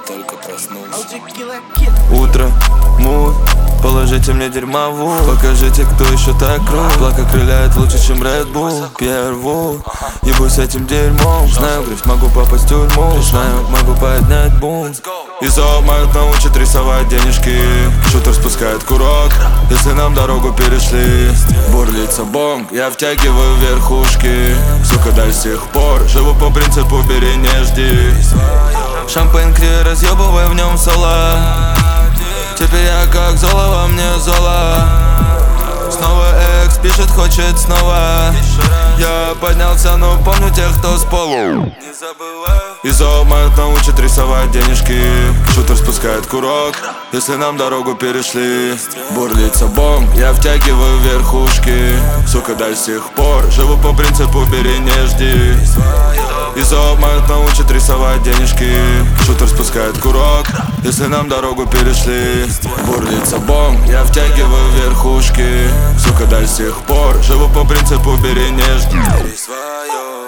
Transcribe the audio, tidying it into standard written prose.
только проснулся. Утро, мут, положите мне дерьмову. Покажите, кто еще так крут. Плака крыляет лучше, чем Red Bull. Перву, ебусь с этим дерьмом. Знаю, грязь, могу попасть в тюрьму. Знаю, могу поднять бунт. ИЗО моют научат рисовать денежки. Шутер спускает курок, если нам дорогу перешли. Бурлится бомб, я втягиваю верхушки. Сука, до сих пор живу по принципу бери, не жди. Шампейн криво разъебывай в нем соло. Теперь я как Зола, во мне Зола. Снова экс пишет, хочет снова. Я поднялся, но помню тех, кто с полу. ИЗО моют научат рисовать денежки. Шутер спускает курок, если нам дорогу перешли. Бурлится бомб, я втягиваю верхушки. Сука, до сих пор живу по принципу бери, не жди. ИЗО моют научат рисовать денежки. Шутер спускает курок, если нам дорогу перешли. Бурлится бомб, я втягиваю верхушки. Сука, до сих пор живу по принципу бери, не жди. Бери свое.